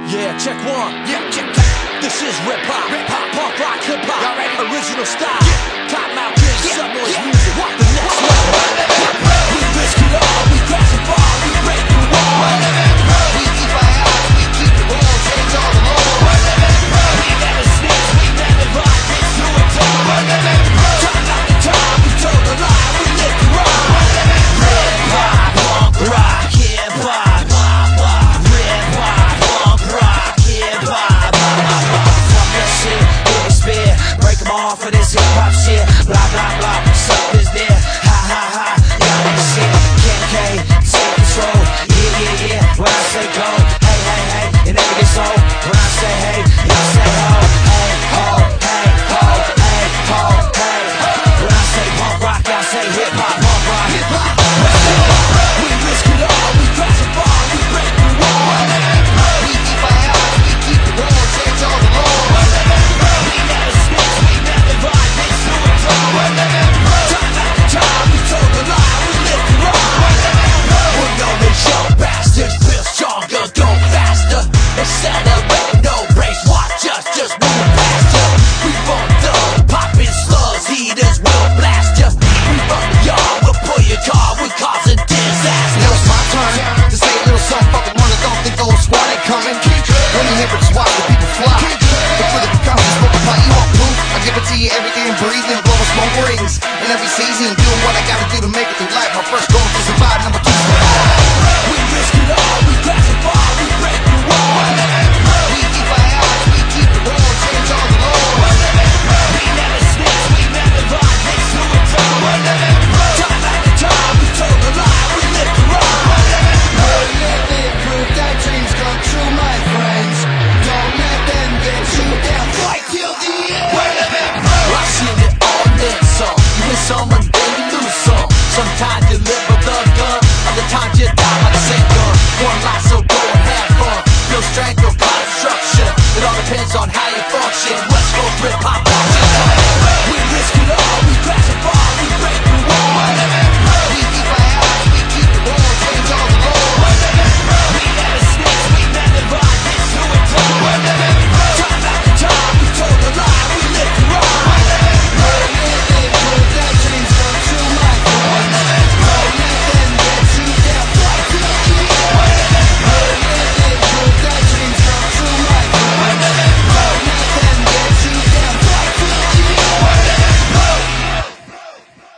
Yeah, check one. Yeah, check that. This is rip hop, punk rock, hip hop, Y'all ready? original style. Top Mount Kids, Sub Noise music. The next level. We risk it all, we crash and fall, we break the wall. We keep our eyes, we keep the ball, change all the law. We never snitch, we never lie, bitch, do it all. Time after time, we told a lie, we live the ride. Rip hop, punk rock, hip hop, rip hop, punk rock, hip hop. Fuck that shit, hit the spear, break them off for this hip hop shit. Blah blah blah, suck this there, ha ha ha, y'all that shit. Kim K, take control, yeah. When I say go, hey, it never gets old. When I say hey, y'all say ho, hey ho, hey ho, hey ho, hey. When I say punk rock, y'all say hip hop, punk rock, hip hop. We risk it all, we crash and fall, we break the wall. We keep our eyes, we keep the ball, change all the law. We never snitch, we never lie, bitch, do it all. Time after time, we told a lie, we live the ride. We're gonna show bastards, feel stronger, go faster. Accelerate, no brakes, watch us just move past ya. We born thug, popping slugs, heaters will blast ya. We run the yard, we'll pull your car, we're causing disaster. Now it's my turn to say a little something fucking wonder. Don't think those squad ain't coming. When you hear it, just watch the people fly. Look for the conscious multiply, you want proof? I give it to you every day and breathing, blowing smoke rings. And every season, doing what I gotta do to make it through life. My first goal is to survive, number two.